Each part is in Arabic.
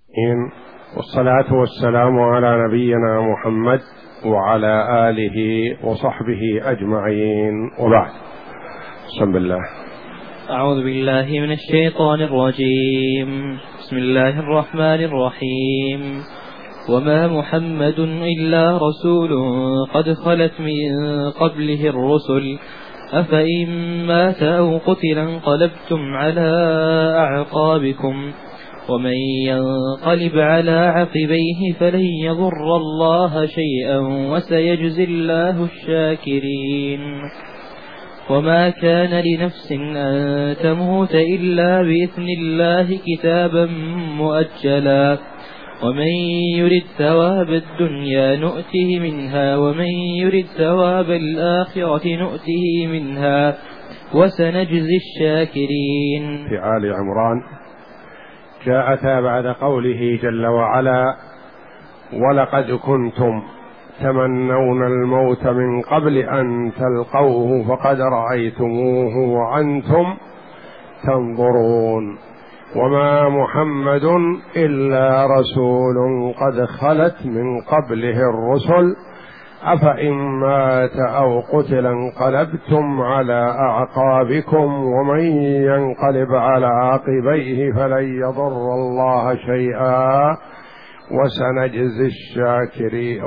والصلاة والسلام على نبينا محمد وعلى آله وصحبه أجمعين، وبعد. بسم الله. أعوذ بالله من الشيطان الرجيم. بسم الله الرحمن الرحيم. وما محمد إلا رسول قد خلت من قبله الرسل أفإن مات أو قتل انقلبتم على أعقابكم ومن ينقلب على عقبيه فلن يضر الله شيئا وسيجزي الله الشاكرين. وما كان لنفس أن تموت إلا بإذن الله كتابا مؤجلا ومن يرد ثواب الدنيا نؤته منها ومن يرد ثواب الآخرة نؤته منها وسنجزي الشاكرين. في آل عمران جاءتا بعد قوله جل وعلا: ولقد كنتم تمنون الموت من قبل أن تلقوه فقد رأيتموه وأنتم تنظرون. وما محمد إلا رسول قد خلت من قبله الرسل أفإن مات أو قتل انقلبتم على أعقابكم ومن ينقلب على عقبيه فلن يضر الله شيئا وسنجزي الشاكرين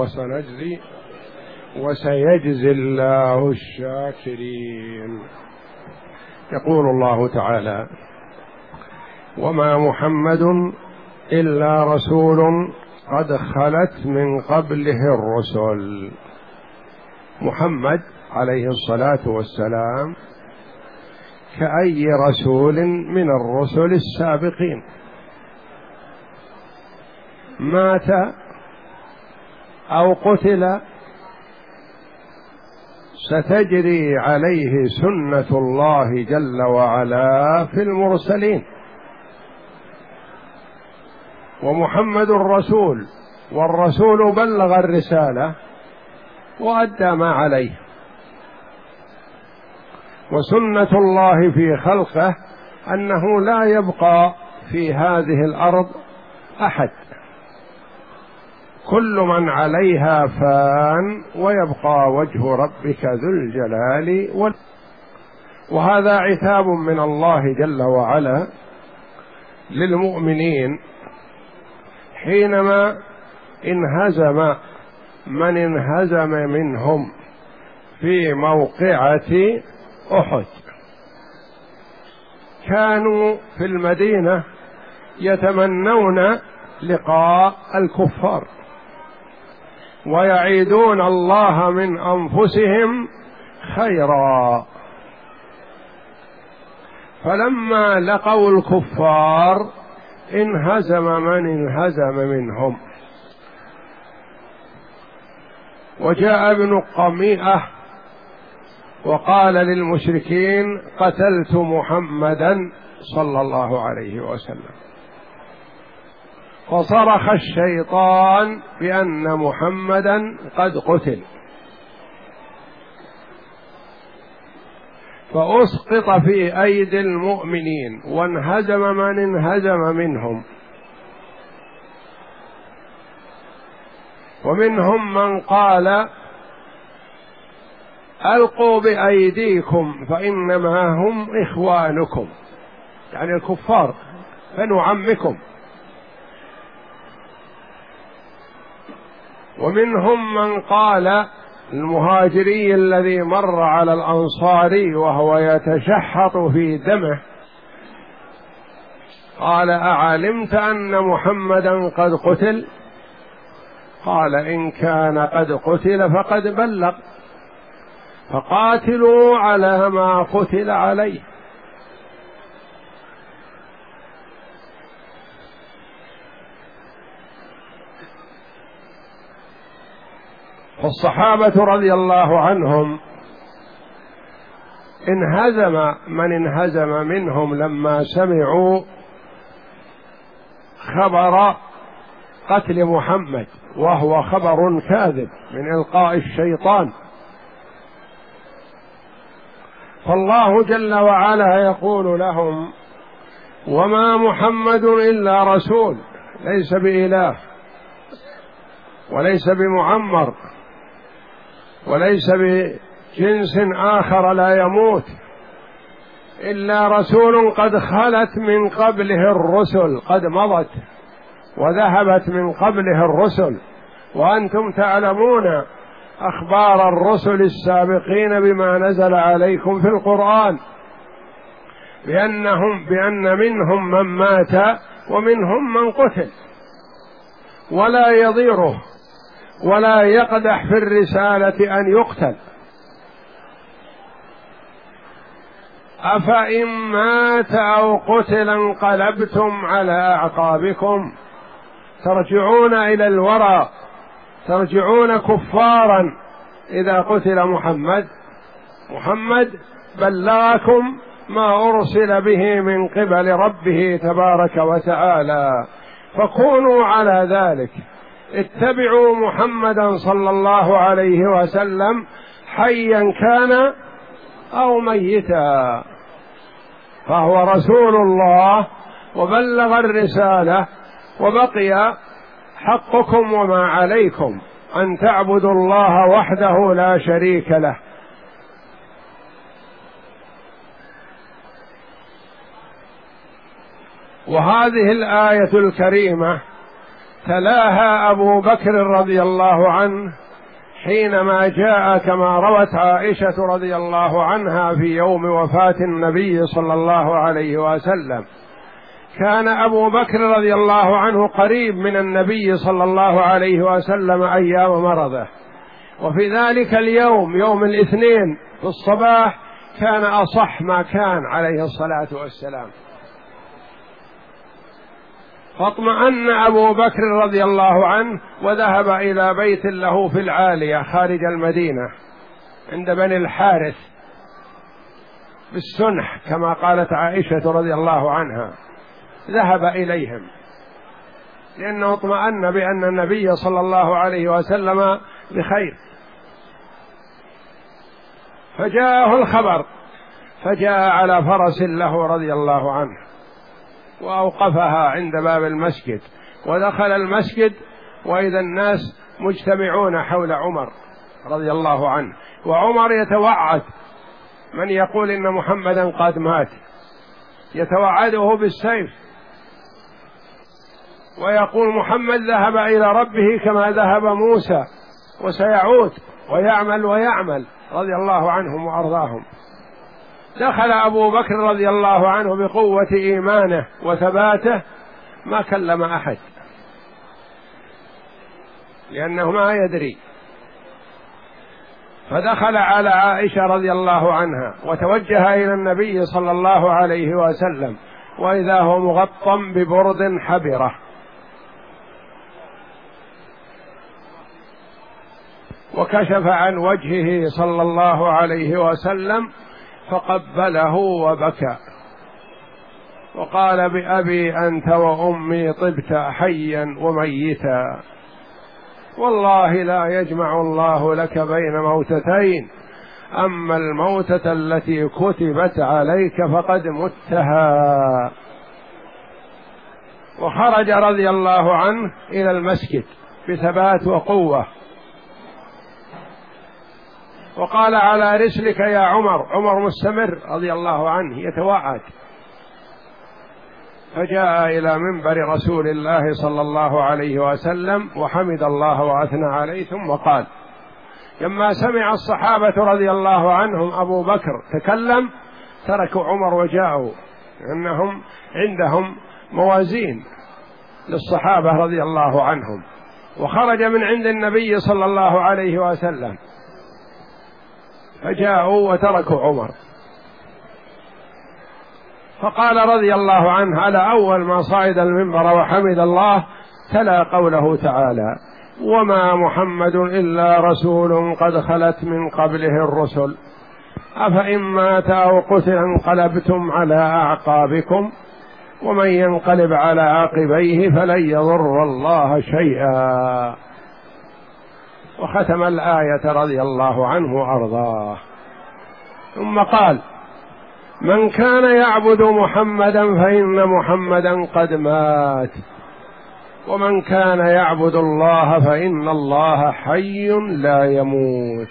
وسيجزي الله الشاكرين. يقول الله تعالى: وما محمد إلا رسول قد خلت من قبله الرسل. محمد عليه الصلاة والسلام كأي رسول من الرسل السابقين، مات أو قتل ستجري عليه سنة الله جل وعلا في المرسلين. ومحمد رسول، والرسول بلغ الرسالة وأدى ما عليه، وسنة الله في خلقه أنه لا يبقى في هذه الأرض أحد، كل من عليها فان ويبقى وجه ربك ذو الجلال وهذا عتاب من الله جل وعلا للمؤمنين حينما انهزم من انهزم منهم في موقعة أحد. كانوا في المدينة يتمنون لقاء الكفار ويعيدون الله من أنفسهم خيرا، فلما لقوا الكفار انهزم من انهزم منهم. وجاء ابن قميئة وقال للمشركين: قتلت محمدا صلى الله عليه وسلم. فصرخ الشيطان بأن محمدا قد قتل، فأسقط في أيدي المؤمنين وانهزم من انهزم منهم، ومنهم من قال: ألقوا بأيديكم فإنما هم إخوانكم، يعني الكفار بنو عمكم. ومنهم من قال، المهاجري الذي مر على الأنصاري وهو يتشحط في دمه، قال: أعلمت أن محمدا قد قتل؟ قال: إن كان قد قتل فقد بلغ، فقاتلوا على ما قتل عليه. فالصحابة رضي الله عنهم انهزم من انهزم منهم لما سمعوا خبر قتل محمد، وهو خبر كاذب من إلقاء الشيطان. فالله جل وعلا يقول لهم: وما محمد إلا رسول، ليس بإله وليس بمعمر وليس بجنس آخر لا يموت، إلا رسول قد خلت من قبله الرسل، قد مضت وذهبت من قبله الرسل، وأنتم تعلمون أخبار الرسل السابقين بما نزل عليكم في القرآن بأن منهم من مات ومنهم من قتل، ولا يضيره ولا يقدح في الرسالة أن يقتل. أفإن مات أو قتل انقلبتم على أعقابكم، ترجعون إلى الورى، ترجعون كفارا إذا قتل محمد بلغكم ما أرسل به من قبل ربه تبارك وتعالى، فكونوا على ذلك، اتبعوا محمدا صلى الله عليه وسلم حيا كان أو ميتا، فهو رسول الله وبلغ الرسالة، وبقي حقكم وما عليكم أن تعبدوا الله وحده لا شريك له. وهذه الآية الكريمة تلاها أبو بكر رضي الله عنه حينما جاء كما روت عائشة رضي الله عنها في يوم وفاة النبي صلى الله عليه وسلم. كان أبو بكر رضي الله عنه قريب من النبي صلى الله عليه وسلم أيام مرضه، وفي ذلك اليوم يوم الاثنين في الصباح كان أصح ما كان عليه الصلاة والسلام، فاطمأن أبو بكر رضي الله عنه وذهب إلى بيت له في العالية خارج المدينة عند بني الحارث بالسنح كما قالت عائشة رضي الله عنها، ذهب إليهم لأنه اطمأن بأن النبي صلى الله عليه وسلم بخير. فجاءه الخبر، فجاء على فرس له رضي الله عنه وأوقفها عند باب المسجد، ودخل المسجد وإذا الناس مجتمعون حول عمر رضي الله عنه، وعمر يتوعد من يقول إن محمدا قد مات، يتوعده بالسيف ويقول محمد ذهب إلى ربه كما ذهب موسى وسيعود ويعمل رضي الله عنهم وأرضاهم. دخل أبو بكر رضي الله عنه بقوة إيمانه وثباته ما كلم أحد لأنه ما يدري، فدخل على عائشة رضي الله عنها وتوجه إلى النبي صلى الله عليه وسلم، وإذا هو مغطى ببرد حبرة، وكشف عن وجهه صلى الله عليه وسلم فقبله وبكى وقال بأبي أنت وأمي طبت حيا وميتا، والله لا يجمع الله لك بين موتتين، أما الموتة التي كتبت عليك فقد متها. وخرج رضي الله عنه إلى المسجد بثبات وقوة وقال على رسلك يا عمر مستمر رضي الله عنه يتوعد، فجاء إلى منبر رسول الله صلى الله عليه وسلم وحمد الله وأثنى عليه، ثم قال لما سمع الصحابة رضي الله عنهم أبو بكر تكلم تركوا عمر وجاءوا، لأنهم عندهم موازين للصحابة رضي الله عنهم، وخرج من عند النبي صلى الله عليه وسلم فجاءوا وتركوا عمر. فقال رضي الله عنه على أول ما صعد المنبر وحمد الله تلا قوله تعالى وما محمد إلا رسول قد خلت من قبله الرسل أفإن مات أو قتل انقلبتم على أعقابكم ومن ينقلب على عقبيه فلن يضر الله شيئا. وختم الآية رضي الله عنه وأرضاه، ثم قال من كان يعبد محمدا فإن محمدا قد مات. ومن كان يعبد الله فإن الله حي لا يموت.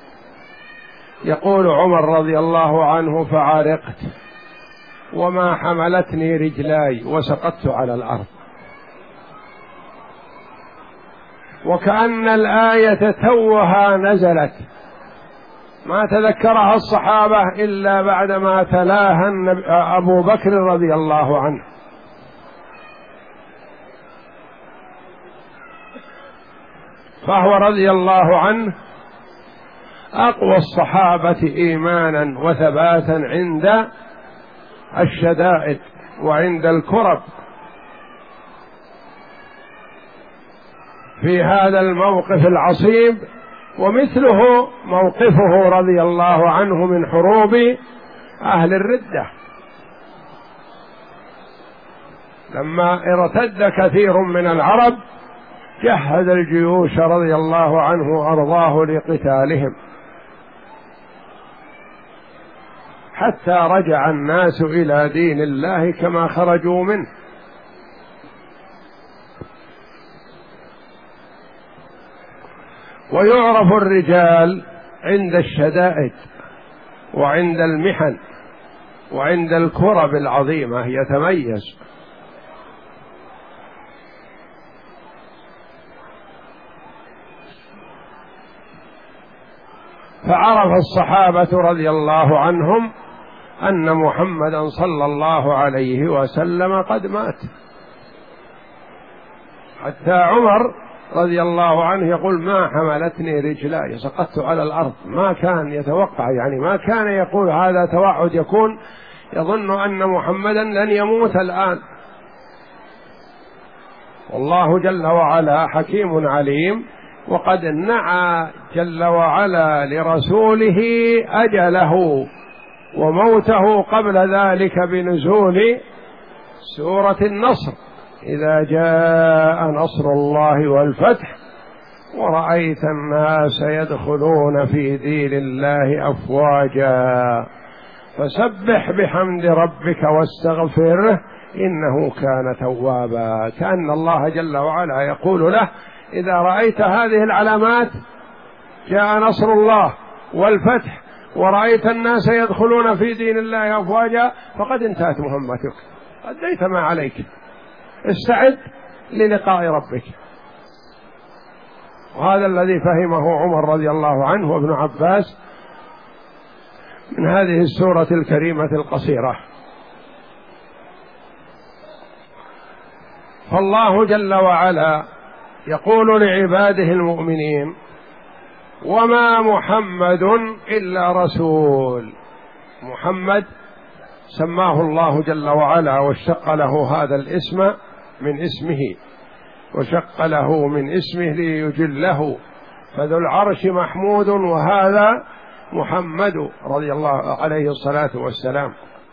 يقول عمر رضي الله عنه: فعرقت وما حملتني رجلاي وسقطت على الأرض. وكأن الآية توها نزلت، ما تذكرها الصحابة إلا بعدما تلاها أبو بكر رضي الله عنه. فهو رضي الله عنه أقوى الصحابة إيمانا وثباتا عند الشدائد وعند الكرب. في هذا الموقف العصيب، ومثله موقفه رضي الله عنه من حروب أهل الردة لما ارتد كثير من العرب، جهز الجيوش رضي الله عنه وأرضاه لقتالهم حتى رجع الناس إلى دين الله كما خرجوا منه. ويعرف الرجال عند الشدائد وعند المحن وعند الكرب العظيمة يتميز. فعرف الصحابة رضي الله عنهم أن محمدا صلى الله عليه وسلم قد مات. حتى عمر رضي الله عنه يقول: ما حملتني رجلاي، سقطت على الأرض. ما كان يتوقع، يعني ما كان يقول هذا توعد، يكون يظن أن محمدا لن يموت الآن. والله جل وعلا حكيم عليم، وقد نعى جل وعلا لرسوله أجله وموته قبل ذلك بنزول سورة النصر: إذا جاء نصر الله والفتح ورأيت الناس يدخلون في دين الله أفواجا فسبح بحمد ربك واستغفره إنه كان توابا. كأن الله جل وعلا يقول له: إذا رأيت هذه العلامات، جاء نصر الله والفتح ورأيت الناس يدخلون في دين الله أفواجا، فقد انتهت مهمتك، أديت ما عليك، استعد للقاء ربك. وهذا الذي فهمه عمر رضي الله عنه وابن عباس من هذه السورة الكريمة القصيرة. فالله جل وعلا يقول لعباده المؤمنين: وما محمد إلا رسول. محمد سماه الله جل وعلا واشتق له هذا الاسم من اسمه، وشق له من اسمه ليجله، فذو العرش محمود، وهذا محمد رضي الله عليه الصلاة والسلام.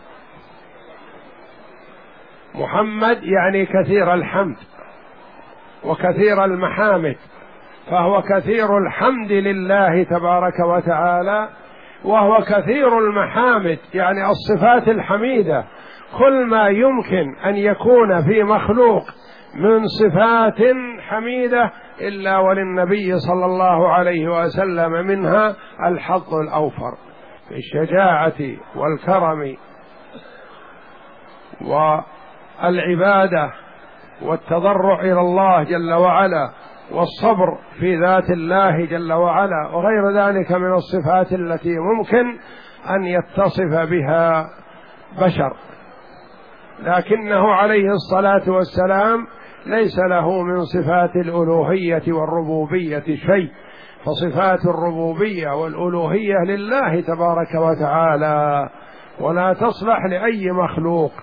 محمد يعني كثير الحمد وكثير المحامد، فهو كثير الحمد لله تبارك وتعالى، وهو كثير المحامد يعني الصفات الحميدة. كل ما يمكن أن يكون في مخلوق من صفات حميدة إلا وللنبي صلى الله عليه وسلم منها الحظ الأوفر في الشجاعة والكرم والعبادة والتضرع إلى الله جل وعلا والصبر في ذات الله جل وعلا، وغير ذلك من الصفات التي ممكن أن يتصف بها بشر. لكنه عليه الصلاة والسلام ليس له من صفات الألوهية والربوبية شيء، فصفات الربوبية والألوهية لله تبارك وتعالى ولا تصلح لأي مخلوق.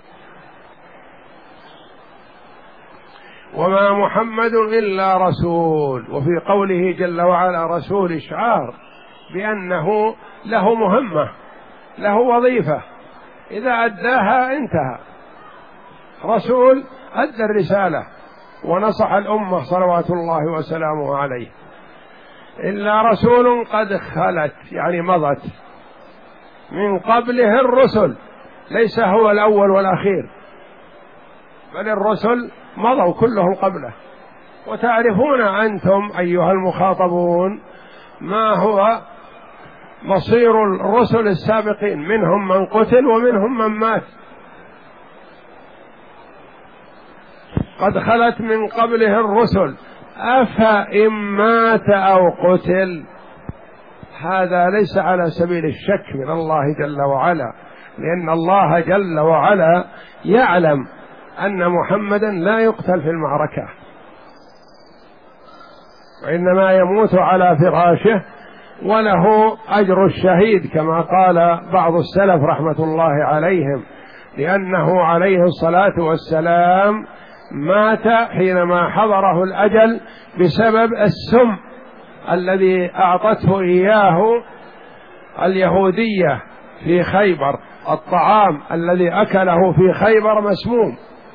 وما محمد إلا رسول، وفي قوله جل وعلا رسول إشعار بأنه له مهمة، له وظيفة، إذا أداها انتهى. رسول أدى الرسالة ونصح الأمة صلوات الله وسلامه عليه. إلا رسول قد خلت يعني مضت من قبله الرسل، ليس هو الأول والأخير، بل الرسل مضوا كلهم قبله وتعرفون أنتم أيها المخاطبون ما هو مصير الرسل السابقين، منهم من قتل ومنهم من مات، قد خلت من قبله الرسل أفإن مات أو قتل. هذا ليس على سبيل الشك من الله جل وعلا، لأن الله جل وعلا يعلم أن محمدا لا يقتل في المعركة، وإنما يموت على فراشه وله أجر الشهيد كما قال بعض السلف رحمة الله عليهم، لأنه عليه الصلاة والسلام مات حينما حضره الأجل بسبب السم الذي أعطته إياه اليهودية في خيبر، الطعام الذي أكله في خيبر مسموم،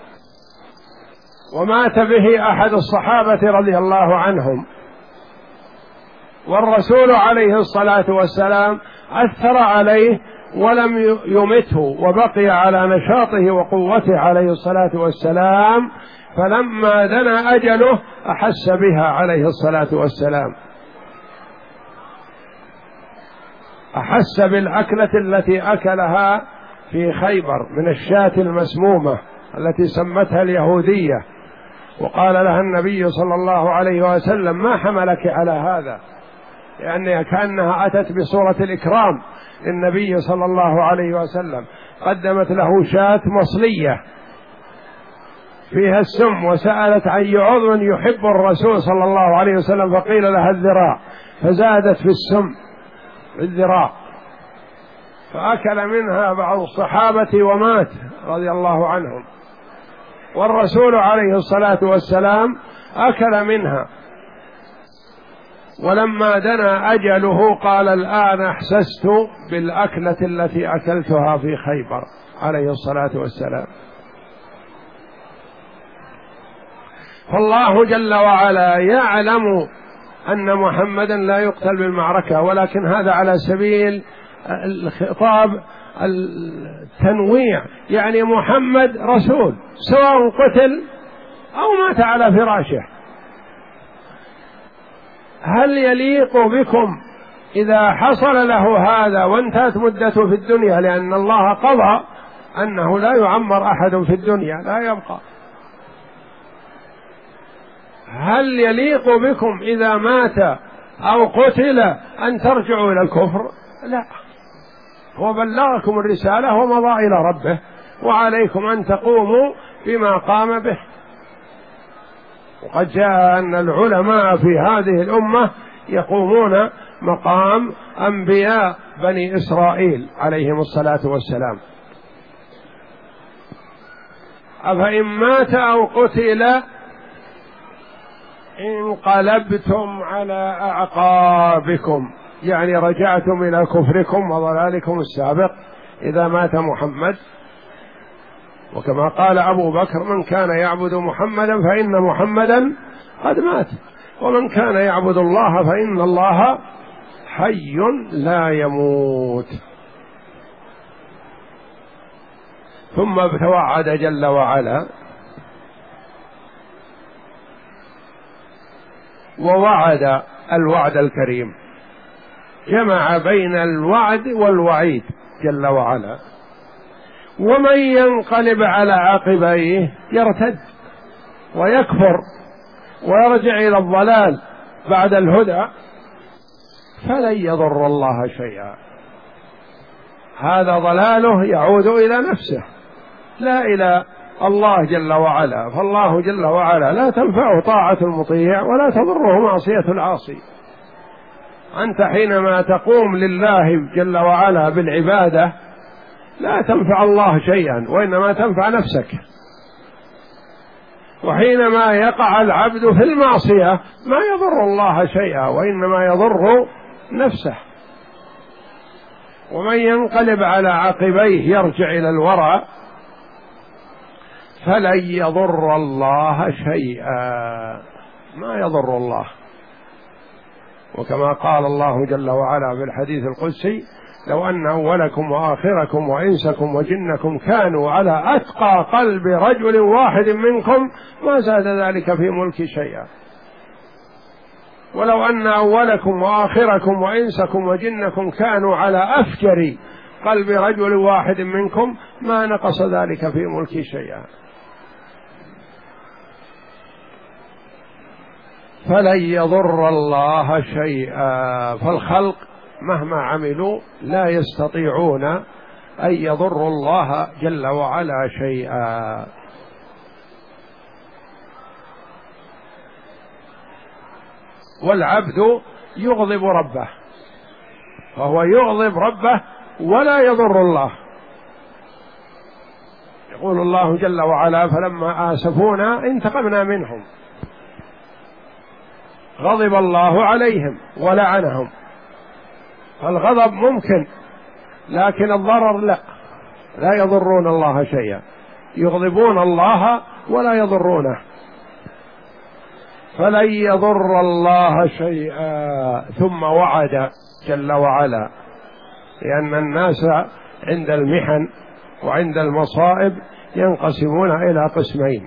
ومات به أحد الصحابة رضي الله عنهم، والرسول عليه الصلاة والسلام أثر عليه ولم يمته، وبقي على نشاطه وقوته عليه الصلاة والسلام، فلما دنا أجله أحس بها عليه الصلاة والسلام، أحس بالأكلة التي أكلها في خيبر من الشاة المسمومة التي سمتها اليهودية، وقال لها النبي صلى الله عليه وسلم: ما حملك على هذا؟ لأنها كأنها أتت بصورة الإكرام للنبي صلى الله عليه وسلم، قدمت له شاة مصلية فيها السم، وسألت أي عضو يحب الرسول صلى الله عليه وسلم، فقيل لها الذراع، فزادت في السم الذراع، فأكل منها بعض الصحابة ومات رضي الله عنهم، والرسول عليه الصلاة والسلام أكل منها، ولما دنا أجله قال: الآن أحسست بالأكلة التي أكلتها في خيبر عليه الصلاة والسلام. فالله جل وعلا يعلم أن محمدا لا يقتل بالمعركة، ولكن هذا على سبيل الخطاب التنويع، يعني محمد رسول سواء قتل أو مات على فراشه. هل يليق بكم إذا حصل له هذا وانتهت مدته في الدنيا، لأن الله قضى أنه لا يعمر أحد في الدنيا، لا يبقى، هل يليق بكم إذا مات أو قتل أن ترجعوا إلى الكفر؟ لا، هو بلغكم الرسالة ومضى إلى ربه، وعليكم أن تقوموا بما قام به. وقد جاء أن العلماء في هذه الأمة يقومون مقام أنبياء بني إسرائيل عليهم الصلاة والسلام. أفإن مات أو قتل انقلبتم على أعقابكم، يعني رجعتم إلى كفركم وضلالكم السابق إذا مات محمد. وكما قال أبو بكر: من كان يعبد محمدا فإن محمدا قد مات، ومن كان يعبد الله فإن الله حي لا يموت. ثم توعد جل وعلا ووعد الوعد الكريم، جمع بين الوعد والوعيد جل وعلا. ومن ينقلب على عقبيه يرتد ويكفر ويرجع إلى الضلال بعد الهدى فلن يضر الله شيئا، هذا ضلاله يعود إلى نفسه لا إلى الله جل وعلا. فالله جل وعلا لا تنفعه طاعة المطيع ولا تضره معصية العاصي. أنت حينما تقوم لله جل وعلا بالعبادة لا تنفع الله شيئا، وإنما تنفع نفسك. وحينما يقع العبد في المعصية ما يضر الله شيئا، وإنما يضر نفسه. ومن ينقلب على عقبيه يرجع إلى الورع فلن يضر الله شيئا، ما يضر الله. وكما قال الله جل وعلا في الحديث القدسي: لو أن أولكم وآخركم وإنسكم وجنكم كانوا على أتقى قلب رجل واحد منكم ما زاد ذلك في ملكي شيئا. ولو أن أولكم وآخركم وإنسكم وجنكم كانوا على أفجر قلب رجل واحد منكم ما نقص ذلك في ملكي شيئا. فلن يضر الله شيئا، فالخلق مهما عملوا لا يستطيعون أن يضروا الله جل وعلا شيئا. والعبد يغضب ربه، فهو يغضب ربه ولا يضر الله. يقول الله جل وعلا: فلما آسفونا انتقمنا منهم. غضب الله عليهم ولعنهم. فالغضب ممكن، لكن الضرر لا يضرون الله شيئا، يغضبون الله ولا يضرونه. فلن يضر الله شيئا. ثم وعد جل وعلا، لأن الناس عند المحن وعند المصائب ينقسمون إلى قسمين: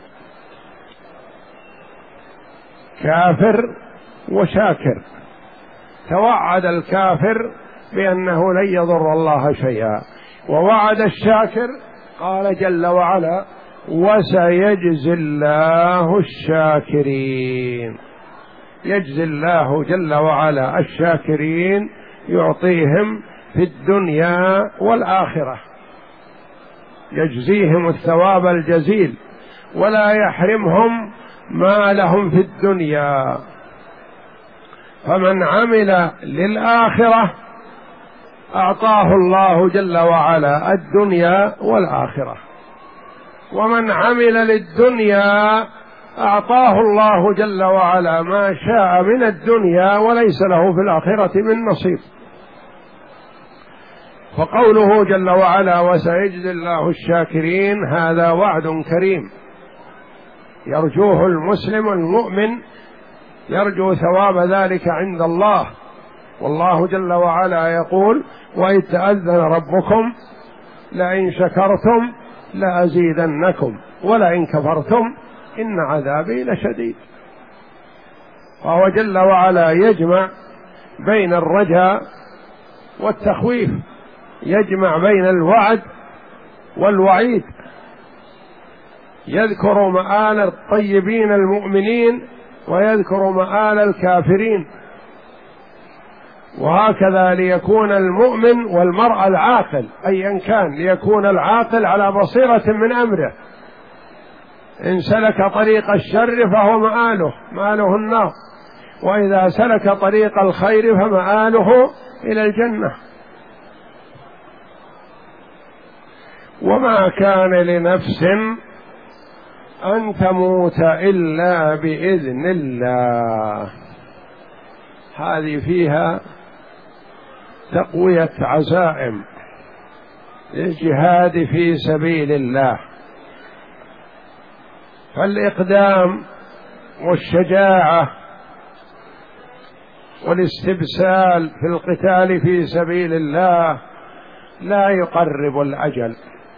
كافر وشاكر. توعد الكافر بأنه لن يضر الله شيئا، ووعد الشاكر قال جل وعلا: وسيجزي الله الشاكرين. يجزي الله جل وعلا الشاكرين، يعطيهم في الدنيا والآخرة، يجزيهم الثواب الجزيل ولا يحرمهم ما لهم في الدنيا. فمن عمل للآخرة أعطاه الله جل وعلا الدنيا والآخرة، ومن عمل للدنيا أعطاه الله جل وعلا ما شاء من الدنيا وليس له في الآخرة من نصيب. فقوله جل وعلا: وسيجزي الله الشاكرين، هذا وعد كريم يرجوه المسلم المؤمن، يرجو ثواب ذلك عند الله. والله جل وعلا يقول: وإذ تأذن ربكم لئن شكرتم لأزيدنكم ولئن كفرتم إن عذابي لشديد. فهو جل وعلا يجمع بين الرجاء والتخويف، يجمع بين الوعد والوعيد، يذكر مآل الطيبين المؤمنين ويذكر مآل الكافرين، وهكذا ليكون المؤمن والمرء العاقل أيا كان، ليكون العاقل على بصيرة من أمره. إن سلك طريق الشر فهو مآله النار، وإذا سلك طريق الخير فمآله إلى الجنة. وما كان لنفس أن تموت إلا بإذن الله. هذه فيها تقوية عزائم للجهاد في سبيل الله، فالإقدام والشجاعة والاستبسال في القتال في سبيل الله لا يقرب الأجل،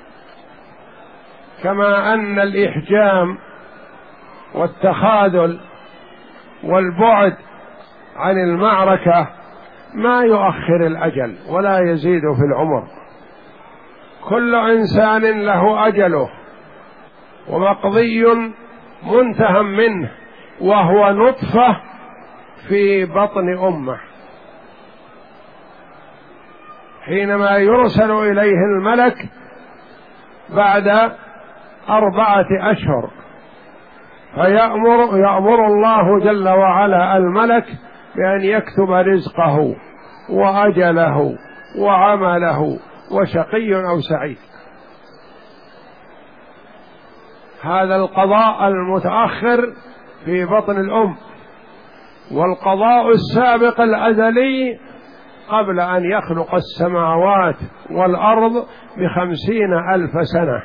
كما أن الإحجام والتخاذل والبعد عن المعركة ما يؤخر الأجل ولا يزيد في العمر. كل إنسان له أجله ومقضي منتهى منه، وهو نطفة في بطن أمه. حينما يرسل إليه الملك بعد 4 أشهر فيأمر الله جل وعلا الملك بأن يكتب رزقه وأجله وعمله وشقي أو سعيد. هذا القضاء المتأخر في بطن الأم، والقضاء السابق الأزلي قبل أن يخلق السماوات والأرض ب50,000 سنة.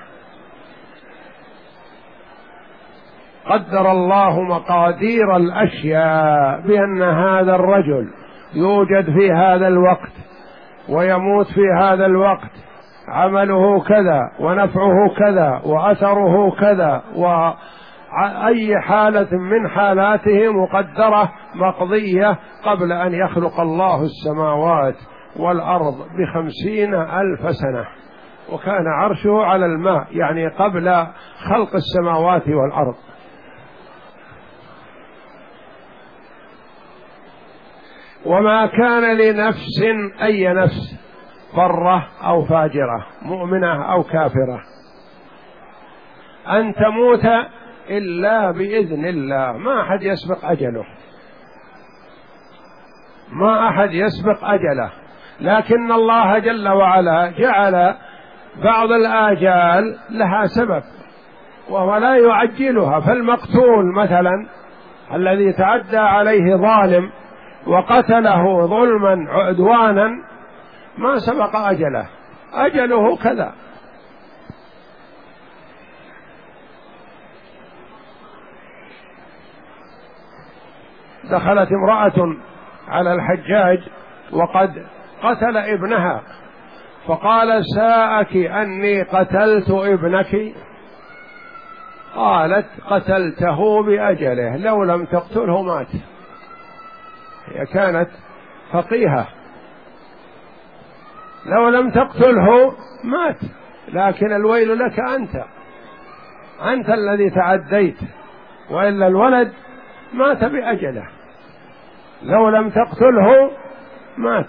قدر الله مقادير الأشياء بأن هذا الرجل يوجد في هذا الوقت ويموت في هذا الوقت، عمله كذا ونفعه كذا وأثره كذا أي حالة من حالاته مقدرة مقضية قبل أن يخلق الله السماوات والأرض ب50,000 سنة، وكان عرشه على الماء، يعني قبل خلق السماوات والأرض. وما كان لنفس، أي نفس، برة أو فاجرة، مؤمنة أو كافرة، أن تموت إلا بإذن الله. ما أحد يسبق أجله، ما أحد يسبق أجله، لكن الله جل وعلا جعل بعض الآجال لها سبب وهو لا يعجلها. فالمقتول مثلا الذي تعدى عليه ظالم وقتله ظلما عدوانا ما سبق أجله، أجله كذا. دخلت امرأة على الحجاج وقد قتل ابنها، فقال: ساءك أني قتلت ابنك؟ قالت: قتلته بأجله، لو لم تقتله مات. هي كانت فقيهة، لو لم تقتله مات، لكن الويل لك أنت الذي تعديت، وإلا الولد مات بأجله، لو لم تقتله مات.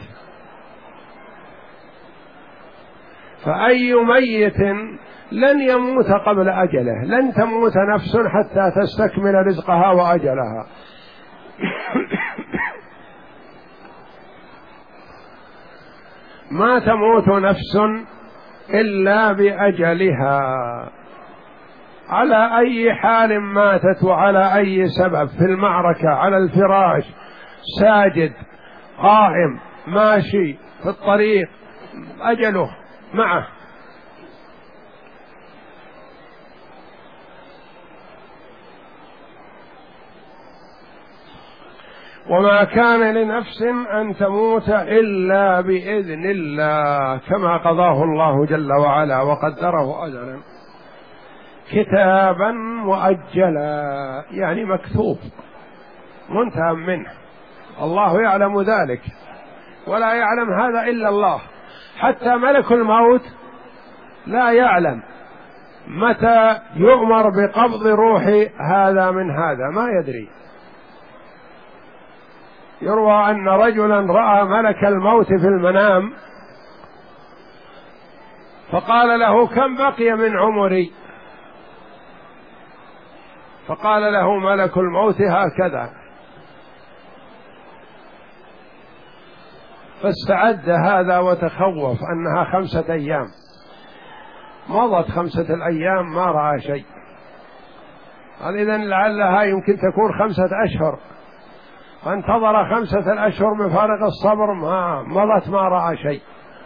فأي ميت لن يموت قبل أجله، لن تموت نفس حتى تستكمل رزقها وأجلها. ما تموت نفس إلا بأجلها، على أي حال ماتت وعلى أي سبب، في المعركة، على الفراش، ساجد، قائم، ماشي، في الطريق، أجله معه. وما كان لنفس أن تموت إلا بإذن الله، كما قضاه الله جل وعلا وقدره أجلا كتابا مؤجلا، يعني مكتوب منتهى منه. الله يعلم ذلك، ولا يعلم هذا إلا الله. حتى ملك الموت لا يعلم متى يؤمر بقبض روح هذا من هذا، ما يدري. يروى أن رجلا رأى ملك الموت في المنام فقال له: كم بقي من عمري؟ فقال له ملك الموت: هكذا. فاستعد هذا وتخوف أنها 5 أيام. مضت 5 الأيام ما رأى شيء، قال: إذن لعلها يمكن تكون 5 أشهر. فانتظر 5 أشهر بفارغ الصبر، ما مضت ما رأى شيء،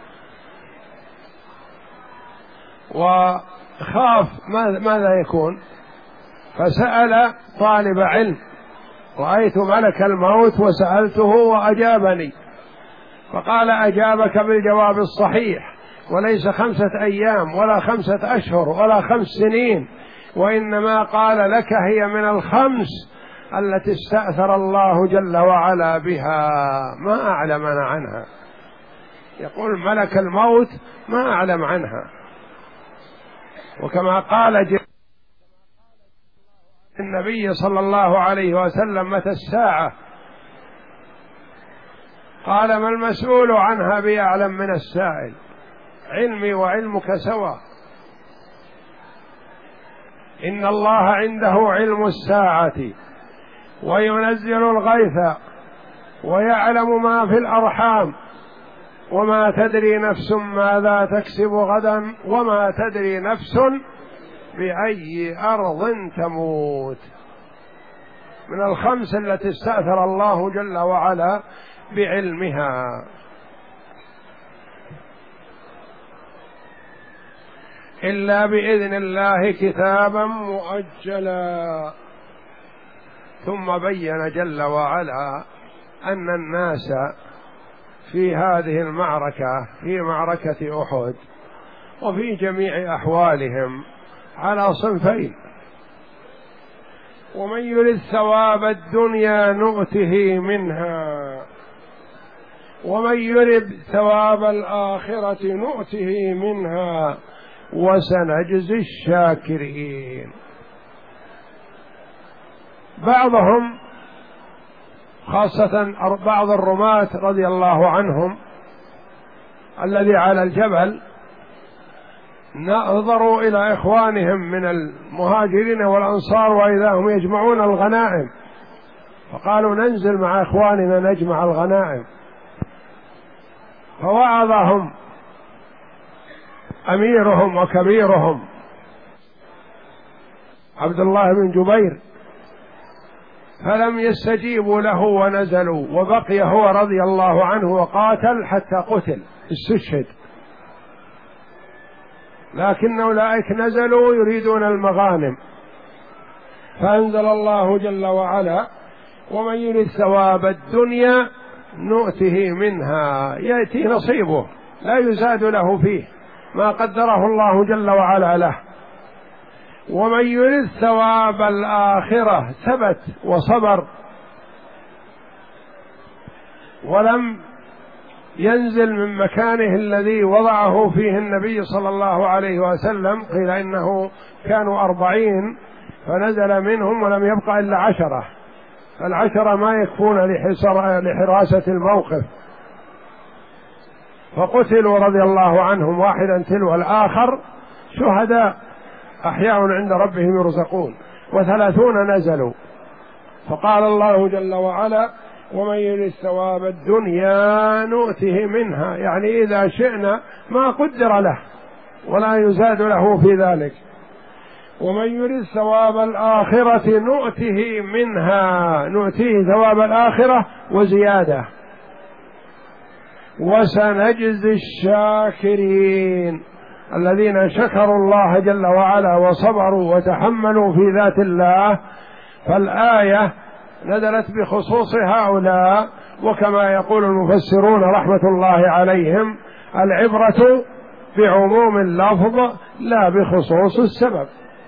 وخاف ماذا يكون. فسأل طالب علم: رأيت ملك الموت وسألته وأجابني، فقال: أجابك بالجواب الصحيح، وليس 5 أيام ولا 5 أشهر ولا 5 سنين، وإنما قال لك هي من 5 التي استأثر الله جل وعلا بها، ما أعلمنا عنها. يقول ملك الموت ما أعلم عنها. وكما قال النبي صلى الله عليه وسلم: متى الساعة؟ قال: ما المسؤول عنها بأعلم من السائل، علمي وعلمك سواء. إن الله عنده علم الساعة وينزل الغيث ويعلم ما في الأرحام وما تدري نفس ماذا تكسب غدا وما تدري نفس بأي أرض تموت. من 5 التي استأثر الله جل وعلا بعلمها. إلا بإذن الله كتابا مؤجلا. ثم بين جل وعلا أن الناس في هذه المعركة، في معركة أحد، وفي جميع أحوالهم على صنفين: ومن يرد ثواب الدنيا نؤته منها ومن يرد ثواب الآخرة نؤته منها وسنجزي الشاكرين. بعضهم خاصة بعض الرماة رضي الله عنهم الذي على الجبل نظروا إلى إخوانهم من المهاجرين والأنصار وإذا هم يجمعون الغنائم، فقالوا ننزل مع إخواننا نجمع الغنائم، فوعظهم أميرهم وكبيرهم عبد الله بن جبير فلم يستجيبوا له ونزلوا، وبقي هو رضي الله عنه وقاتل حتى قتل استشهد، لكن أولئك نزلوا يريدون المغانم، فأنزل الله جل وعلا ومن يريد ثواب الدنيا نؤته منها، يأتي نصيبه لا يزاد له فيه ما قدره الله جل وعلا له. ومن يريد ثواب الآخرة ثبت وصبر ولم ينزل من مكانه الذي وضعه فيه النبي صلى الله عليه وسلم، قيل إنه كانوا 40 فنزل منهم ولم يبقى إلا 10، فالعشرة ما يكفون لحراسة الموقف، فقتلوا رضي الله عنهم واحدا تلو الآخر شهداء أحياء عند ربهم يرزقون، و30 نزلوا. فقال الله جل وعلا ومن يريد ثواب الدنيا نؤته منها، يعني إذا شئنا ما قدر له ولا يزاد له في ذلك. ومن يريد ثواب الآخرة نؤته منها، نؤتيه ثواب الآخرة وزيادة، وسنجزي الشاكرين الذين شكروا الله جل وعلا وصبروا وتحملوا في ذات الله. فالآية نزلت بخصوص هؤلاء، وكما يقول المفسرون رحمة الله عليهم العبرة بعموم اللفظ لا بخصوص السبب،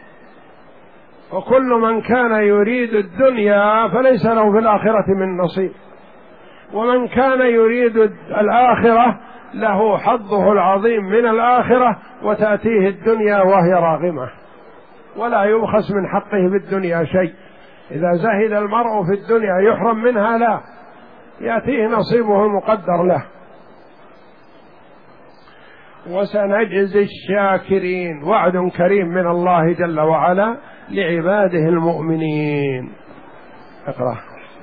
وكل من كان يريد الدنيا فليس له في الآخرة من نصيب، ومن كان يريد الآخرة له حظه العظيم من الآخرة، وتأتيه الدنيا وهي راغمة ولا يبخس من حقه بالدنيا شيء. إذا زهد المرء في الدنيا يحرم منها؟ لا، يأتيه نصيبه المقدر له. وسنجزي الشاكرين، وعد كريم من الله جل وعلا لعباده المؤمنين. اقرأ.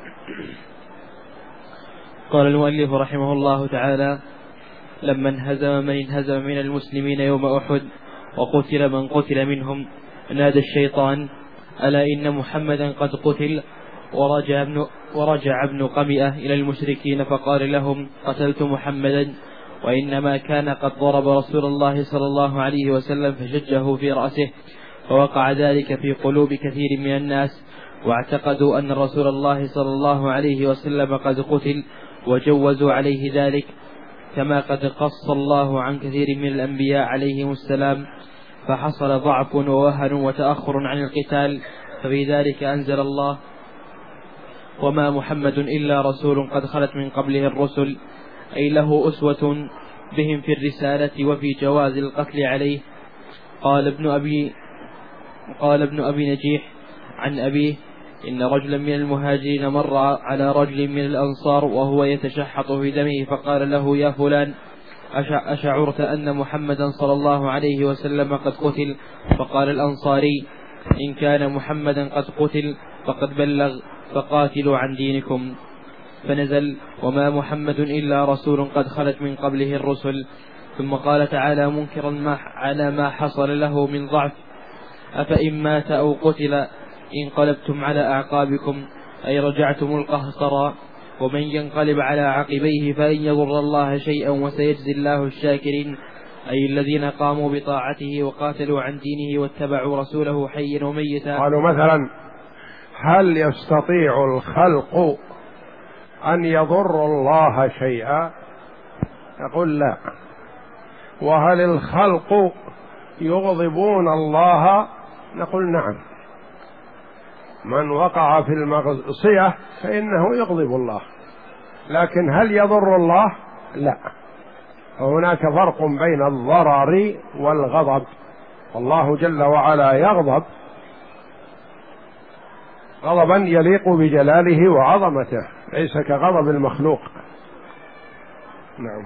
قال المؤلف رحمه الله تعالى: لما انهزم من انهزم من المسلمين يوم أحد وقتل من قتل منهم، نادى الشيطان: ألا إن محمدا قد قتل. ورجع ابن قمئة إلى المشركين فقال لهم: قتلت محمدا، وإنما كان قد ضرب رسول الله صلى الله عليه وسلم فشجه في رأسه، فوقع ذلك في قلوب كثير من الناس، واعتقدوا أن رسول الله صلى الله عليه وسلم قد قتل، وجوزوا عليه ذلك، كما قد قص الله عن كثير من الأنبياء عليهم السلام، فحصل ضعف ووهن وتأخر عن القتال. ففي ذلك أنزل الله: وما محمد إلا رسول قد خلت من قبله الرسل، أي له أسوة بهم في الرسالة وفي جواز القتل عليه. قال ابن أبي نجيح عن أبيه: إن رجلا من المهاجرين مر على رجل من الأنصار وهو يتشحط في دمه، فقال له: يا فلان، أشعرت أن محمدا صلى الله عليه وسلم قد قتل؟ فقال الأنصاري: إن كان محمدا قد قتل فقد بلغ، فقاتلوا عن دينكم. فنزل: وما محمد إلا رسول قد خلت من قبله الرسل. ثم قال تعالى منكرا على ما حصل له من ضعف: أفإن مات أو قتل انقلبتم على أعقابكم، أي رجعتم القهقرى، ومن ينقلب على عقبيه فلن يضر الله شيئا، وسيجزي الله الشاكرين، أي الذين قاموا بطاعته وقاتلوا عن دينه واتبعوا رسوله حيا وميتا. قالوا مثلا: هل يستطيع الخلق أن يضر الله شيئا؟ نقول لا. وهل الخلق يغضبون الله؟ نقول نعم. من وقع في المعصية فإنه يغضب الله، لكن هل يضر الله؟ لا. وهناك فرق بين الضرر والغضب. الله جل وعلا يغضب غضبا يليق بجلاله وعظمته، ليس كغضب المخلوق. نعم.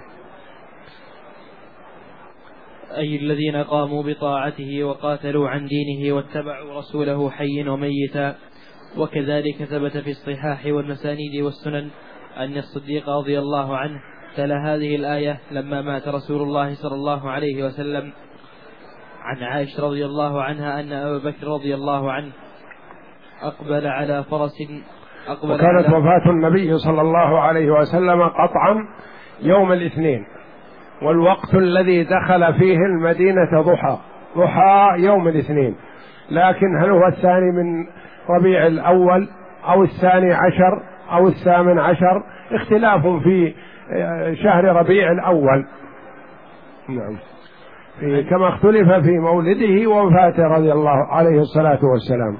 أي الذين قاموا بطاعته وقاتلوا عن دينه واتبعوا رسوله حيا وميتا. وكذلك ثبت في الصحاح والمسانيد والسنن أن الصديق رضي الله عنه تلا هذه الآية لما مات رسول الله صلى الله عليه وسلم. عن عائشة رضي الله عنها أن أبا بكر رضي الله عنه أقبل على فرس وكانت وفاة النبي صلى الله عليه وسلم قطعا يوم الاثنين، والوقت الذي دخل فيه المدينة ضحى يوم الاثنين، لكن هل هو الثاني من ربيع الأول أو الثاني عشر أو الثامن عشر؟ اختلاف في شهر ربيع الأول. نعم. كما اختلف في مولده ووفاته رضي الله عليه الصلاة والسلام.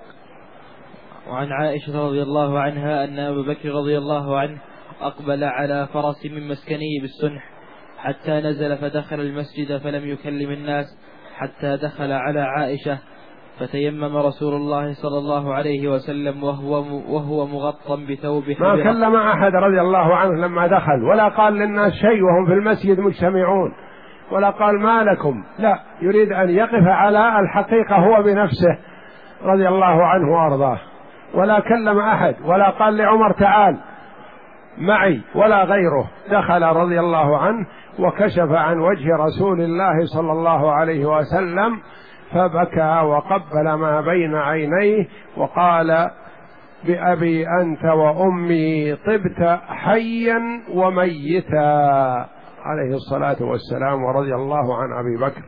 وعن عائشة رضي الله عنها أن أبا بكر رضي الله عنه أقبل على فرس من مسكنه بالسنح حتى نزل فدخل المسجد فلم يكلم الناس حتى دخل على عائشة، فتيمم رسول الله صلى الله عليه وسلم وهو مغطى بثوب حبرة. ما كلم أحد رضي الله عنه لما دخل، ولا قال للناس شيء وهم في المسجد مجتمعون، ولا قال ما لكم، لا، يريد أن يقف على الحقيقة هو بنفسه رضي الله عنه وأرضاه، ولا كلم أحد، ولا قال لعمر تعال معي ولا غيره. دخل رضي الله عنه وكشف عن وجه رسول الله صلى الله عليه وسلم فبكى وقبل ما بين عينيه وقال بأبي أنت وأمي طبت حيا وميتا عليه الصلاة والسلام، ورضي الله عن أبي بكر.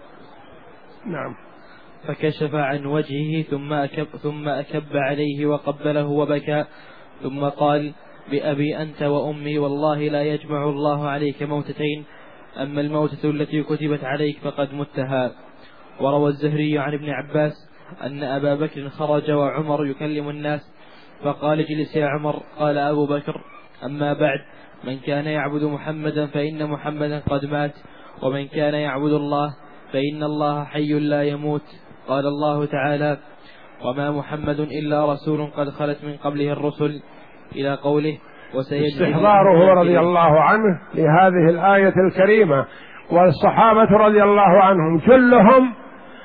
نعم. فكشف عن وجهه ثم أكب عليه وقبله وبكى، ثم قال بأبي أنت وأمي والله لا يجمع الله عليك موتتين، أما الموتة التي كتبت عليك فقد متها. وروى الزهري عن ابن عباس أن أبا بكر خرج وعمر يكلم الناس فقال اجلس يا عمر. قال أبو بكر أما بعد، من كان يعبد محمدا فإن محمدا قد مات، ومن كان يعبد الله فإن الله حي لا يموت. قال الله تعالى وما محمد إلا رسول قد خلت من قبله الرسل إلى قوله استحضاره رضي الله عنه لهذه الآية الكريمة. والصحابة رضي الله عنهم كلهم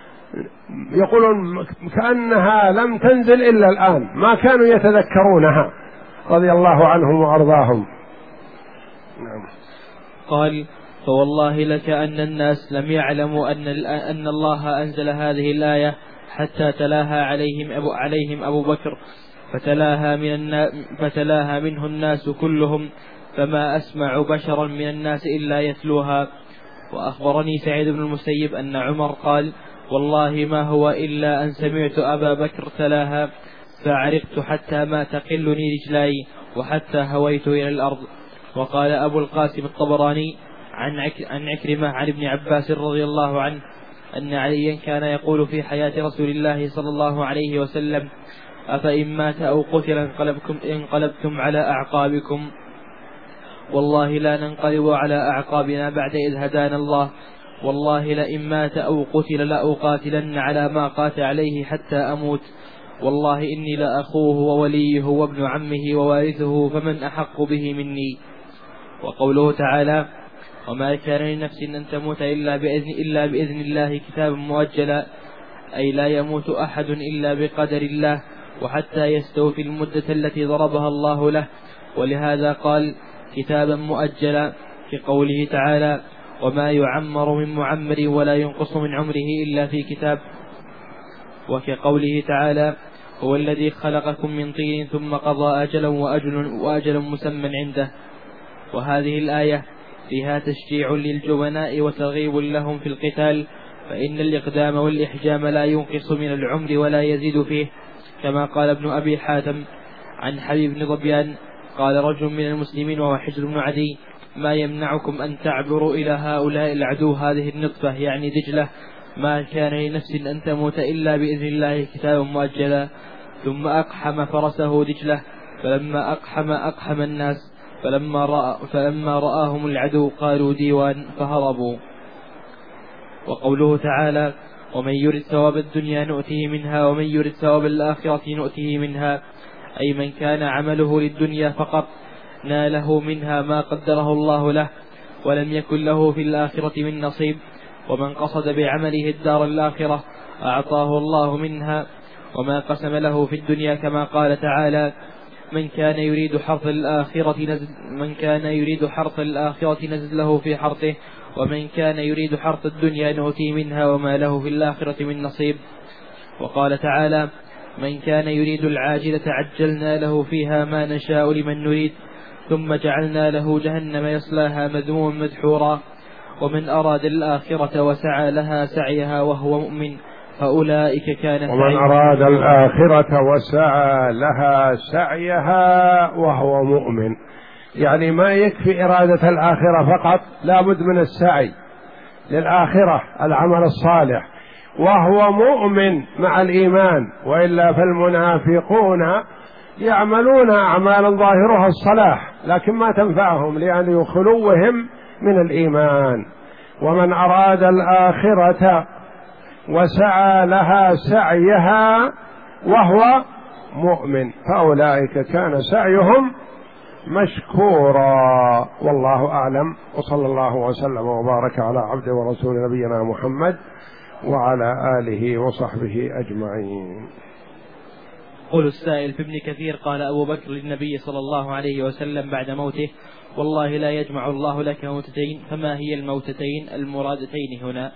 يقولون كأنها لم تنزل إلا الآن، ما كانوا يتذكرونها رضي الله عنهم وأرضاهم. نعم. قال فوالله لك أن الناس لم يعلموا أن الله أنزل هذه الآية حتى تلاها عليهم أبو بكر، فتلاها منه الناس كلهم، فما أسمع بشرا من الناس إلا يتلوها. وأخبرني سعيد بن المسيب أن عمر قال والله ما هو إلا أن سمعت أبا بكر تلاها فعرقت حتى ما تقلني رجلاي وحتى هويت إلى الأرض. وقال أبو القاسم الطبراني عن عكرمة عن ابن عباس رضي الله عنه أن عليا كان يقول في حياة رسول الله صلى الله عليه وسلم أفإن مات أو قتل انقلبتم على أعقابكم، والله لا ننقلب على أعقابنا بعد إذ هدانا الله، والله لئن مات أو قتل لأقاتلن على ما قاتل عليه حتى أموت، والله إني لأخوه ووليه وابن عمه ووارثه فمن أحق به مني. وقوله تعالى وما كان لنفس أن تموت إلا بإذن الله كتابا مؤجلا، أي لا يموت أحد إلا بقدر الله وحتى يستوفي المدة التي ضربها الله له، ولهذا قال كتابا مؤجلا في قوله تعالى وما يعمر من معمر ولا ينقص من عمره إلا في كتاب. وكقوله تعالى هو الذي خلقكم من طين ثم قضى أجلا وأجل مسمى عنده. وهذه الآية فيها تشجيع للجبناء وترغيب لهم في القتال، فإن الإقدام والإحجام لا ينقص من العمر ولا يزيد فيه، كما قال ابن أبي حاتم عن حبيب بن ظبيان قال رجل من المسلمين وهو حجر بن عدي ما يمنعكم أن تعبروا إلى هؤلاء العدو هذه النطفة يعني دجلة، ما كان لنفس أن تموت إلا بإذن الله كتابا مؤجلا. ثم أقحم فرسه دجلة، فلما أقحم الناس، فلما رآهم العدو قالوا ديوان فهربوا. وقوله تعالى: ومن يرد ثواب الدنيا نؤته منها ومن يرد ثواب الآخرة نؤته منها، أي من كان عمله للدنيا فقط ناله منها ما قدره الله له، ولم يكن له في الآخرة من نصيب. ومن قصد بعمله الدار الآخرة أعطاه الله منها وما قسم له في الدنيا، كما قال تعالى: من كان يريد حرث الآخرة نزد له في حرثه، ومن كان يريد حرث الدنيا نؤتي منها وما له في الآخرة من نصيب. وقال تعالى: من كان يريد العاجلة عجلنا له فيها ما نشاء لمن نريد ثم جعلنا له جهنم يصلاها مذموما مدحورا. ومن أراد الآخرة وسعى لها سعيها وهو مؤمن فأولئك كان ومن أراد الآخرة وسعى لها سعيها وهو مؤمن، يعني ما يكفي إرادة الآخرة فقط، لا بد من السعي للآخرة، العمل الصالح، وهو مؤمن مع الإيمان. وإلا فالمنافقون يعملون أعمالا ظاهرها الصلاح لكن ما تنفعهم لأن خلوهم من الإيمان. ومن أراد الآخرة وسعى لها سعيها وهو مؤمن فأولئك كان سعيهم مشكورا. والله أعلم، وصلى الله وسلم وبارك على عبد ورسول نبينا محمد وعلى آله وصحبه أجمعين. قول السائل: في ابن كثير قال أبو بكر للنبي صلى الله عليه وسلم بعد موته: والله لا يجمع الله لك موتتين، فما هي الموتتين المرادتين هنا؟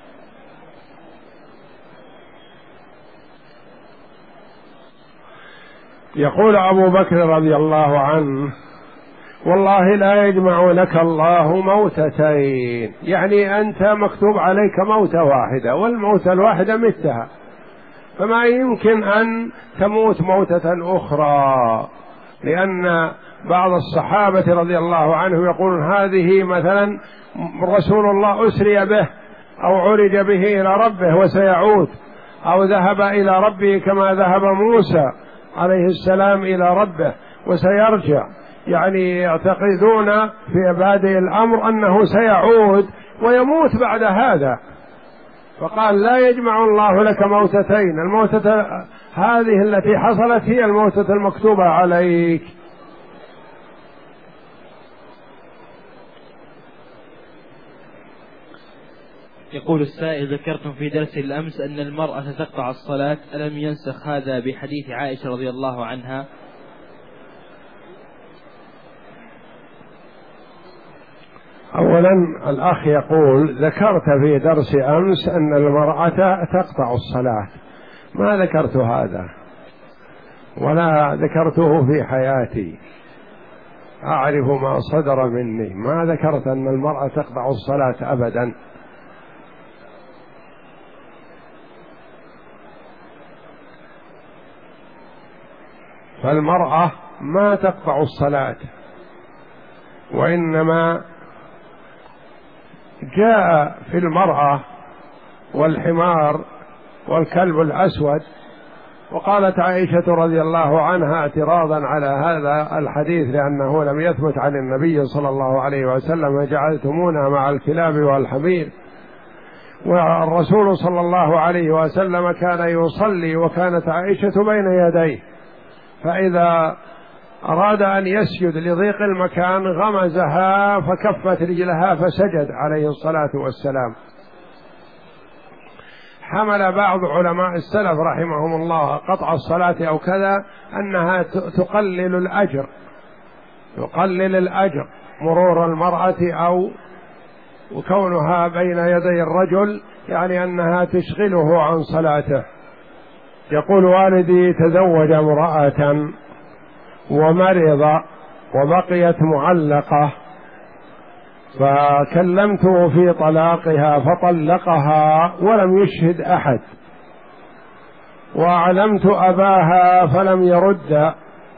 يقول أبو بكر رضي الله عنه: والله لا يجمع لك الله موتتين، يعني أنت مكتوب عليك موتة واحدة، والموتة الواحدة متها، فما يمكن أن تموت موتة أخرى. لأن بعض الصحابة رضي الله عنهم يقولون: هذه مثلا رسول الله أسري به أو عرج به إلى ربه وسيعود، أو ذهب إلى ربه كما ذهب موسى عليه السلام إلى ربه وسيرجع، يعني يعتقدون في بادئ الأمر أنه سيعود ويموت بعد هذا. فقال: لا يجمع الله لك موتتين، الموتة هذه التي حصلت هي الموتة المكتوبة عليك. يقول السائل: ذكرتم في درس الأمس أن المرأة تقطع الصلاة، ألم ينسخ هذا بحديث عائشة رضي الله عنها؟ أولا الأخ يقول: ذكرت في درس أمس أن المرأة تقطع الصلاة، ما ذكرت هذا ولا ذكرته في حياتي، أعرف ما صدر مني، ما ذكرت أن المرأة تقطع الصلاة أبدا. فالمرأة ما تقطع الصلاة، وإنما جاء في المرأة والحمار والكلب الأسود. وقالت عائشة رضي الله عنها اعتراضا على هذا الحديث لأنه لم يثبت عن النبي صلى الله عليه وسلم: جعلتمونا مع الكلاب والحمير. والرسول صلى الله عليه وسلم كان يصلي وكانت عائشة بين يديه، فإذا أراد أن يسجد لضيق المكان غمزها فكفت رجلها فسجد عليه الصلاة والسلام. حمل بعض علماء السلف رحمهم الله قطع الصلاة أو كذا أنها تقلل الأجر مرور المرأة أو وكونها بين يدي الرجل، يعني أنها تشغله عن صلاته. يقول: والدي تزوج امرأة ومرض وبقيت معلقة، فكلمته في طلاقها فطلقها ولم يشهد أحد، وأعلمت أباها فلم يرد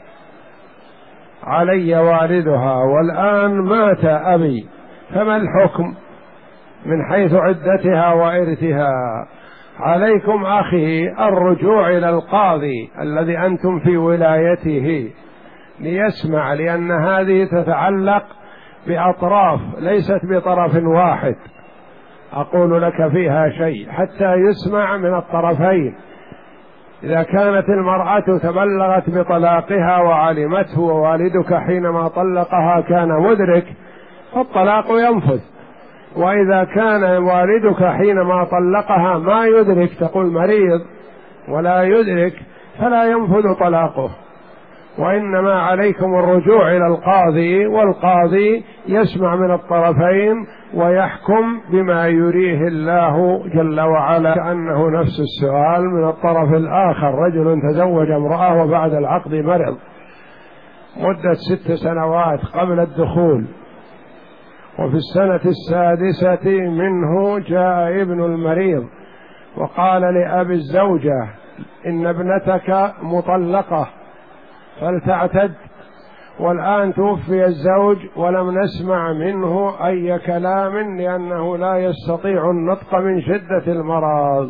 علي والدها، والآن مات أبي، فما الحكم من حيث عدتها وإرثها؟ عليكم أخي الرجوع إلى القاضي الذي أنتم في ولايته ليسمع، لأن هذه تتعلق بأطراف ليست بطرف واحد أقول لك فيها شيء، حتى يسمع من الطرفين. إذا كانت المرأة تبلغت بطلاقها وعلمته ووالدك حينما طلقها كان مدرك فالطلاق ينفذ، وإذا كان والدك حينما طلقها ما يدرك، تقول مريض ولا يدرك، فلا ينفذ طلاقه، وإنما عليكم الرجوع إلى القاضي، والقاضي يسمع من الطرفين ويحكم بما يريه الله جل وعلا. كأنه نفس السؤال من الطرف الآخر، رجل تزوج امرأة وبعد العقد مرض مدة 6 سنوات قبل الدخول، وفي السنة 6 منه جاء ابن المريض وقال لأبي الزوجة إن ابنتك مطلقة فلتعتد، والآن توفي الزوج ولم نسمع منه أي كلام لأنه لا يستطيع النطق من شدة المرض.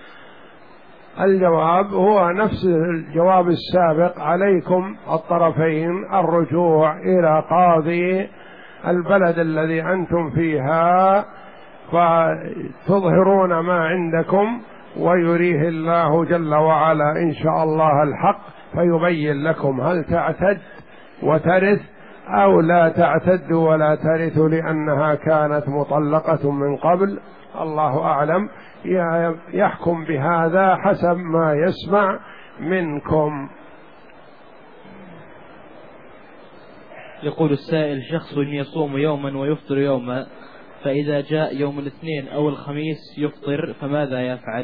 الجواب هو نفس الجواب السابق، عليكم الطرفين الرجوع إلى قاضي البلد الذي أنتم فيها فتظهرون ما عندكم، ويريه الله جل وعلا إن شاء الله الحق فيبين لكم هل تعتد وترث أو لا تعتد ولا ترث لأنها كانت مطلقة من قبل. الله أعلم، يحكم بهذا حسب ما يسمع منكم. يقول السائل: شخص يصوم يوما ويفطر يوما، فإذا جاء يوم الاثنين أو الخميس يفطر، فماذا يفعل؟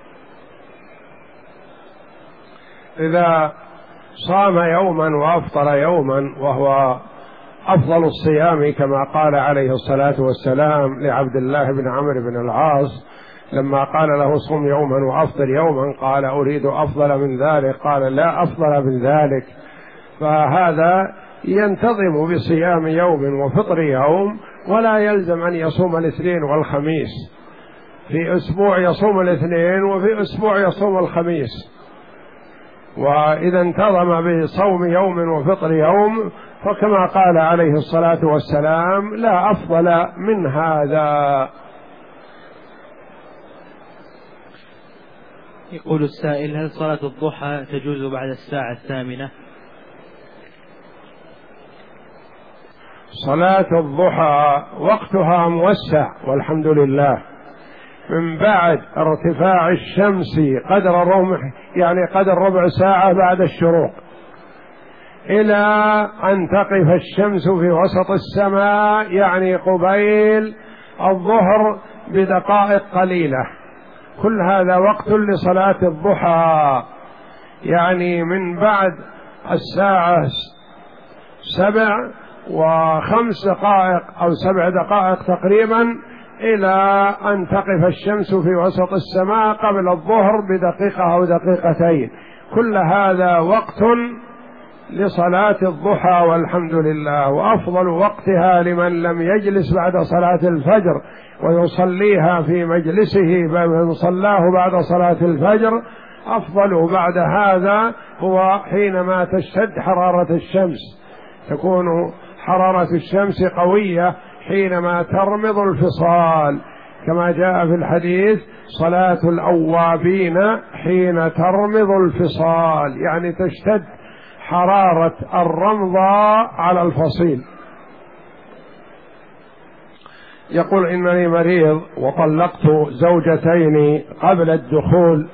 إذا صام يوما وأفطر يوما وهو أفضل الصيام كما قال عليه الصلاة والسلام لعبد الله بن عمرو بن العاص لما قال له صم يوما وأفطر يوما، قال أريد أفضل من ذلك، قال لا أفضل من ذلك، فهذا ينتظم بصيام يوم وفطر يوم، ولا يلزم أن يصوم الاثنين والخميس، في أسبوع يصوم الاثنين وفي أسبوع يصوم الخميس. وإذا انتظم بصوم يوم وفطر يوم فكما قال عليه الصلاة والسلام لا أفضل من هذا. يقول السائل: هل صلاة الضحى تجوز بعد الساعة 8؟ صلاة الضحى وقتها موسع والحمد لله، من بعد ارتفاع الشمس قدر الرمح، يعني قدر ربع ساعة بعد الشروق، إلى أن تقف الشمس في وسط السماء، يعني قبيل الظهر بدقائق قليلة، كل هذا وقت لصلاة الضحى، يعني من بعد الساعة 7:05 أو 7 دقائق تقريبا إلى أن تقف الشمس في وسط السماء قبل الظهر بدقيقة أو دقيقتين، كل هذا وقت لصلاة الضحى والحمد لله. وأفضل وقتها لمن لم يجلس بعد صلاة الفجر ويصليها في مجلسه صلاه بعد صلاة الفجر، أفضل بعد هذا هو حينما تشتد حرارة الشمس، تكون حرارة الشمس قوية حينما ترمض الفصال، كما جاء في الحديث صلاة الأوابين حين ترمض الفصال، يعني تشتد حرارة الرمض على الفصيل. يقول إنني مريض وطلقت زوجتين قبل الدخول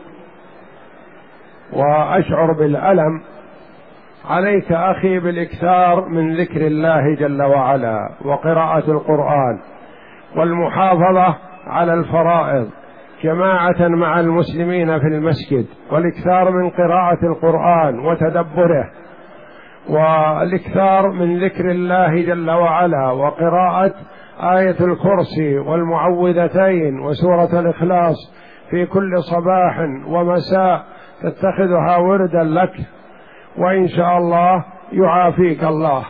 وأشعر بالألم، عليك أخي بالإكثار من ذكر الله جل وعلا وقراءة القرآن والمحافظة على الفرائض جماعة مع المسلمين في المسجد، والإكثار من قراءة القرآن وتدبره، والإكثار من ذكر الله جل وعلا وقراءة آية الكرسي والمعوذتين وسورة الإخلاص في كل صباح ومساء، تتخذها وردا لك، وإن شاء الله يعافيك الله.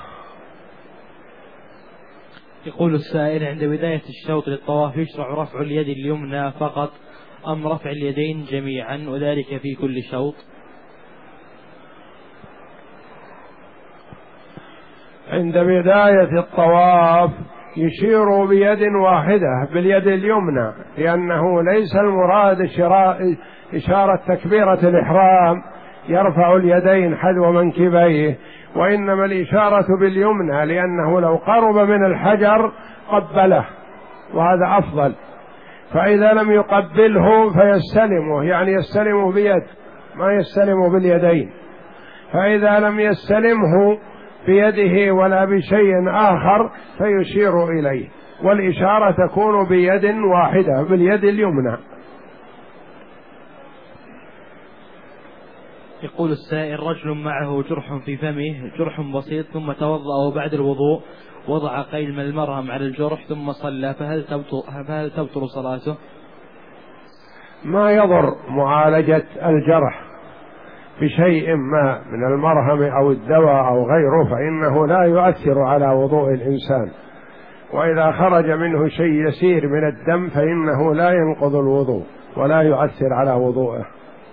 يقول السائل: عند بداية الشوط للطواف يشرع رفع اليد اليمنى فقط أم رفع اليدين جميعا وذلك في كل شوط؟ عند بداية الطواف يشير بيد واحدة باليد اليمنى، لأنه ليس المراد إشارة تكبيرة الإحرام يرفع اليدين حذو منكبيه، وإنما الإشارة باليمنى، لأنه لو قرب من الحجر قبله وهذا أفضل. فإذا لم يقبله فيستلمه، يعني يستلمه بيد ما يستلمه باليدين. فإذا لم يستلمه بيده ولا بشيء آخر فيشير إليه، والإشارة تكون بيد واحدة باليد اليمنى. يقول السائل: رجل معه جرح في فمه، جرح بسيط، ثم توضأ وبعد الوضوء وضع قيل من المرهم على الجرح ثم صلى، فهل تبطل صلاته؟ ما يضر معالجة الجرح بشيء ما من المرهم أو الدواء أو غيره، فإنه لا يؤثر على وضوء الإنسان، وإذا خرج منه شيء يسير من الدم فإنه لا ينقض الوضوء ولا يؤثر على وضوءه.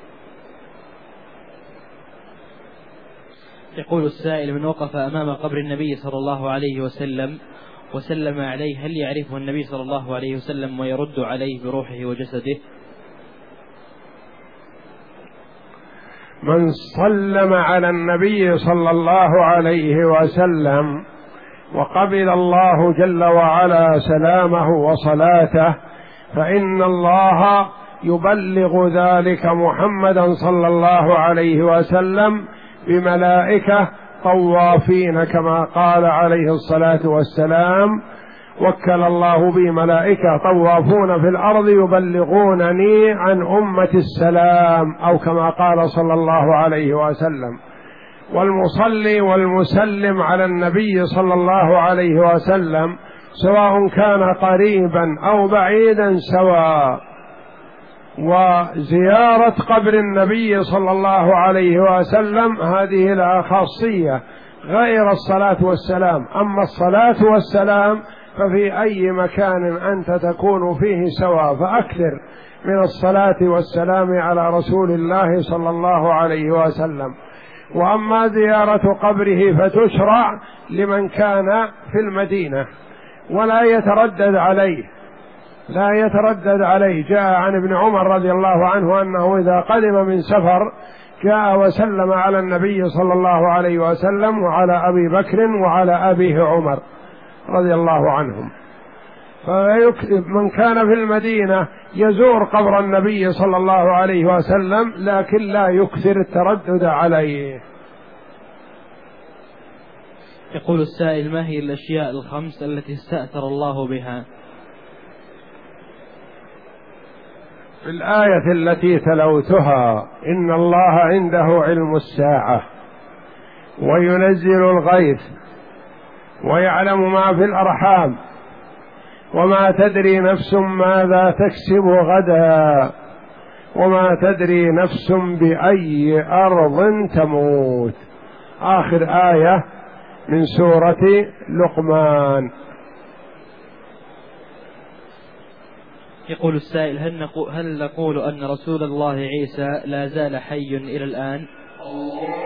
يقول السائل: من وقف أمام قبر النبي صلى الله عليه وسلم وسلم عليه، هل يعرفه النبي صلى الله عليه وسلم ويرد عليه بروحه وجسده؟ من سلم على النبي صلى الله عليه وسلم وقبل الله جل وعلا سلامه وصلاته، فإن الله يبلغ ذلك محمدا صلى الله عليه وسلم بملائكة طوافين، كما قال عليه الصلاة والسلام: وكل الله بي ملائكة طوافون في الأرض يبلغونني عن أمة السلام، أو كما قال صلى الله عليه وسلم. والمصلي والمسلم على النبي صلى الله عليه وسلم سواء كان قريبا أو بعيدا سواء. وزيارة قبر النبي صلى الله عليه وسلم هذه لها خاصية غير الصلاة والسلام. أما الصلاة والسلام ففي أي مكان أنت تكون فيه سواء، فأكثر من الصلاة والسلام على رسول الله صلى الله عليه وسلم. وأما زيارة قبره فتشرع لمن كان في المدينة ولا يتردد عليه، لا يتردد عليه. جاء عن ابن عمر رضي الله عنه أنه إذا قدم من سفر جاء وسلم على النبي صلى الله عليه وسلم وعلى أبي بكر وعلى أبيه عمر رضي الله عنهم. فمن كان في المدينة يزور قبر النبي صلى الله عليه وسلم، لكن لا يكثر التردد عليه. يقول السائل: ما هي الأشياء الخمس التي استأثر الله بها؟ في الآية التي تلوتها: إن الله عنده علم الساعة وينزل الغيث ويعلم ما في الأرحام وما تدري نفس ماذا تكسب غدا وما تدري نفس بأي أرض تموت. آخر آية من سورة لقمان. يقول السائل: هل نقول أن رسول الله عيسى لا زال حي إلى الآن؟